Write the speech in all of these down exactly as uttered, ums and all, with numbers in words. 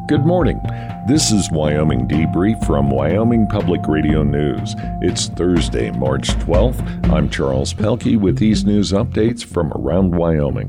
Good morning. This is Wyoming Debrief from Wyoming Public Radio News. It's Thursday, March twelfth. I'm Charles Pelkey with these news updates from around Wyoming.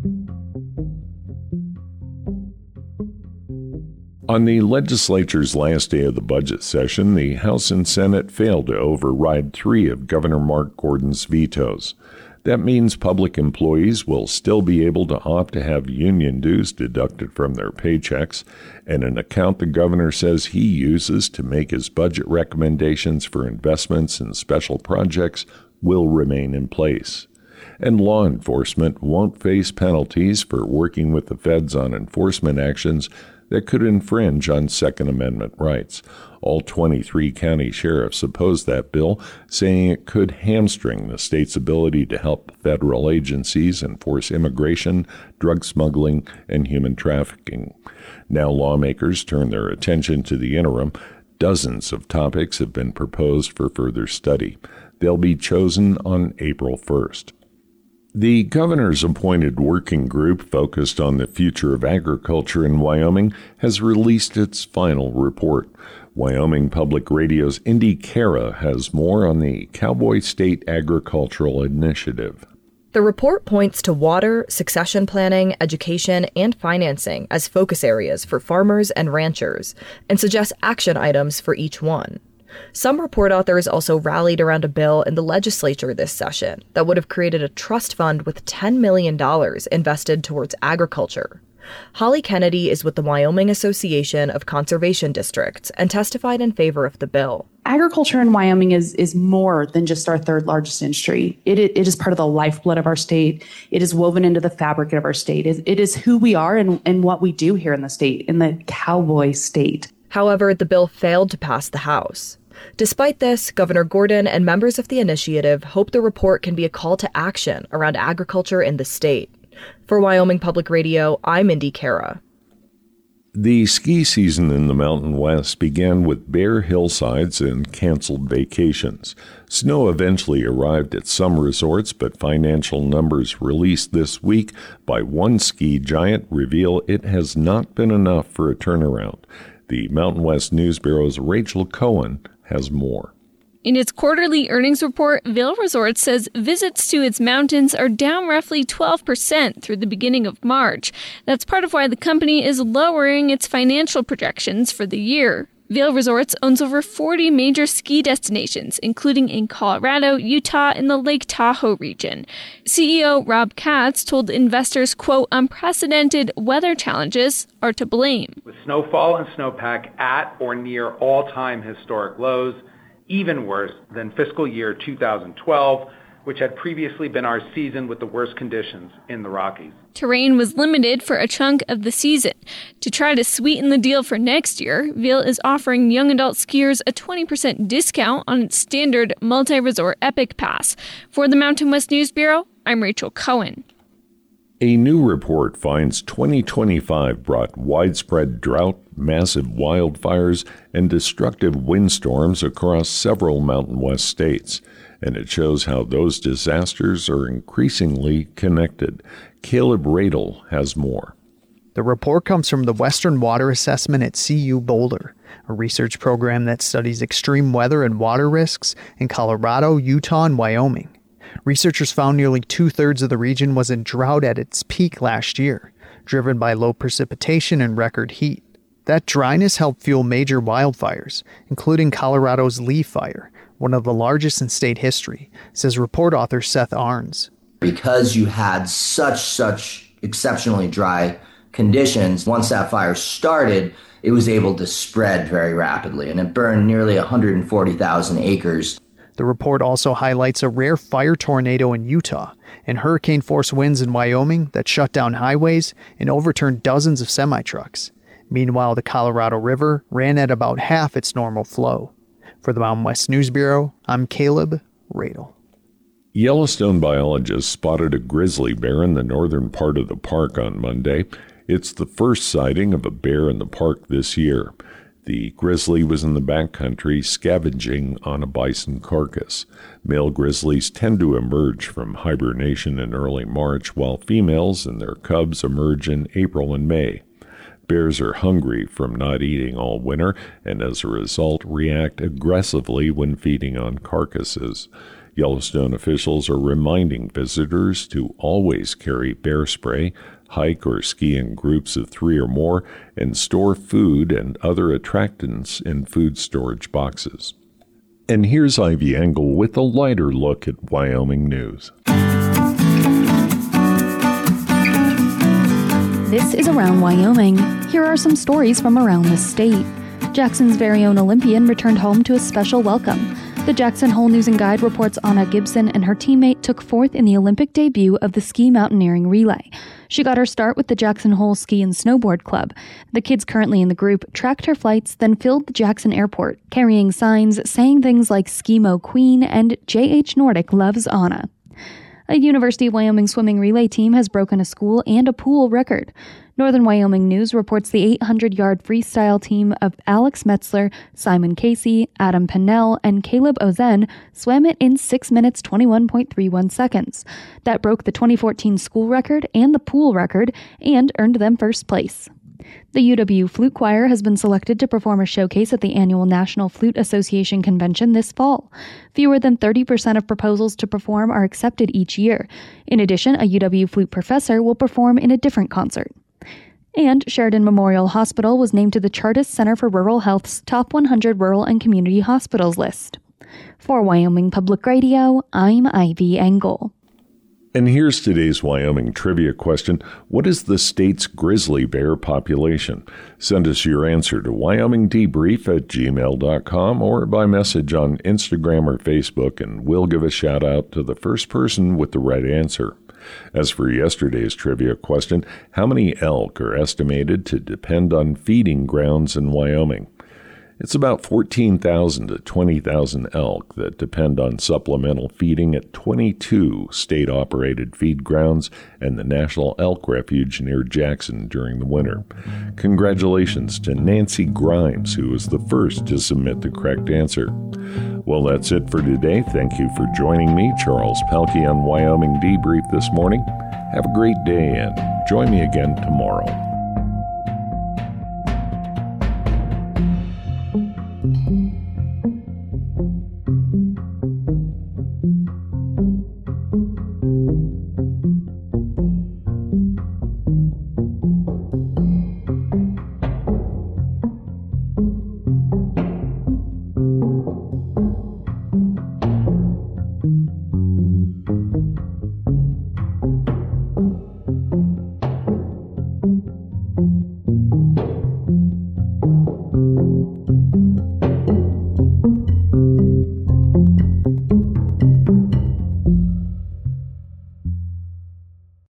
On the legislature's last day of the budget session, the House and Senate failed to override three of Governor Mark Gordon's vetoes. That means public employees will still be able to opt to have union dues deducted from their paychecks, and an account the governor says he uses to make his budget recommendations for investments in special projects will remain in place. And law enforcement won't face penalties for working with the feds on enforcement actions that could infringe on Second Amendment rights. All twenty-three county sheriffs opposed that bill, saying it could hamstring the state's ability to help federal agencies enforce immigration, drug smuggling, and human trafficking. Now lawmakers turn their attention to the interim. Dozens of topics have been proposed for further study. They'll be chosen on April first. The governor's appointed working group focused on the future of agriculture in Wyoming has released its final report. Wyoming Public Radio's Indy Kara has more on the Cowboy State Agricultural Initiative. The report points to water, succession planning, education, and financing as focus areas for farmers and ranchers, and suggests action items for each one. Some report authors also rallied around a bill in the legislature this session that would have created a trust fund with ten million dollars invested towards agriculture. Holly Kennedy is with the Wyoming Association of Conservation Districts and testified in favor of the bill. Agriculture in Wyoming is is more than just our third largest industry. It, it is part of the lifeblood of our state. It is woven into the fabric of our state. It, it is who we are and, and what we do here in the state, in the cowboy state. However, the bill failed to pass the House. Despite this, Governor Gordon and members of the initiative hope the report can be a call to action around agriculture in the state. For Wyoming Public Radio, I'm Indy Kara. The ski season in the Mountain West began with bare hillsides and canceled vacations. Snow eventually arrived at some resorts, but financial numbers released this week by one ski giant reveal it has not been enough for a turnaround. The Mountain West News Bureau's Rachel Cohen has more. In its quarterly earnings report, Vail Resorts says visits to its mountains are down roughly twelve percent through the beginning of March. That's part of why the company is lowering its financial projections for the year. Vail Resorts owns over forty major ski destinations, including in Colorado, Utah, and the Lake Tahoe region. C E O Rob Katz told investors, quote, unprecedented weather challenges are to blame. With snowfall and snowpack at or near all-time historic lows, even worse than fiscal year two thousand twelve, which had previously been our season with the worst conditions in the Rockies. Terrain was limited for a chunk of the season. To try to sweeten the deal for next year, Vail is offering young adult skiers a twenty percent discount on its standard multi-resort Epic Pass. For the Mountain West News Bureau, I'm Rachel Cohen. A new report finds twenty twenty-five brought widespread drought, massive wildfires, and destructive windstorms across several Mountain West states, and it shows how those disasters are increasingly connected. Caleb Radel has more. The report comes from the Western Water Assessment at C U Boulder, a research program that studies extreme weather and water risks in Colorado, Utah, and Wyoming. Researchers found nearly two-thirds of the region was in drought at its peak last year, driven by low precipitation and record heat. That dryness helped fuel major wildfires, including Colorado's Lee Fire, one of the largest in state history, says report author Seth Arns. Because you had such, such exceptionally dry conditions, once that fire started, it was able to spread very rapidly, and it burned nearly one hundred forty thousand acres. The report also highlights a rare fire tornado in Utah and hurricane-force winds in Wyoming that shut down highways and overturned dozens of semi-trucks. Meanwhile, the Colorado River ran at about half its normal flow. For the Mountain West News Bureau, I'm Caleb Radel. Yellowstone biologists spotted a grizzly bear in the northern part of the park on Monday. It's the first sighting of a bear in the park this year. The grizzly was in the backcountry scavenging on a bison carcass. Male grizzlies tend to emerge from hibernation in early March, while females and their cubs emerge in April and May. bears are hungry from not eating all winter and as a result react aggressively when feeding on carcasses. Yellowstone officials are reminding visitors to always carry bear spray, hike or ski in groups of three or more, and store food and other attractants in food storage boxes. And here's Ivy Engel with a lighter look at Wyoming news. This is Around Wyoming. Here are some stories from around the state. Jackson's very own Olympian returned home to a special welcome. The Jackson Hole News and Guide reports Anna Gibson and her teammate took fourth in the Olympic debut of the ski mountaineering relay. She got her start with the Jackson Hole Ski and Snowboard Club. The kids currently in the group tracked her flights, then filled the Jackson airport, carrying signs saying things like Skimo Queen and J H Nordic loves Anna. A University of Wyoming swimming relay team has broken a school and a pool record. Northern Wyoming News reports the eight hundred yard freestyle team of Alex Metzler, Simon Casey, Adam Pennell, and Caleb Ozen swam it in six minutes twenty-one point three one seconds. That broke the twenty fourteen school record and the pool record and earned them first place. The U W Flute Choir has been selected to perform a showcase at the annual National Flute Association convention this fall. Fewer than thirty percent of proposals to perform are accepted each year. In addition, a U W flute professor will perform in a different concert. And Sheridan Memorial Hospital was named to the Chartist Center for Rural Health's Top one hundred Rural and Community Hospitals list. For Wyoming Public Radio, I'm Ivy Engel. And here's today's Wyoming trivia question. What is the state's grizzly bear population? Send us your answer to wyoming debrief at gmail dot com or by message on Instagram or Facebook, and we'll give a shout out to the first person with the right answer. As for yesterday's trivia question, how many elk are estimated to depend on feeding grounds in Wyoming? It's about fourteen thousand to twenty thousand elk that depend on supplemental feeding at twenty-two state-operated feed grounds and the National Elk Refuge near Jackson during the winter. Congratulations to Nancy Grimes, who was the first to submit the correct answer. Well, that's it for today. Thank you for joining me, Charles Pelkey, on Wyoming Debrief this morning. Have a great day and join me again tomorrow.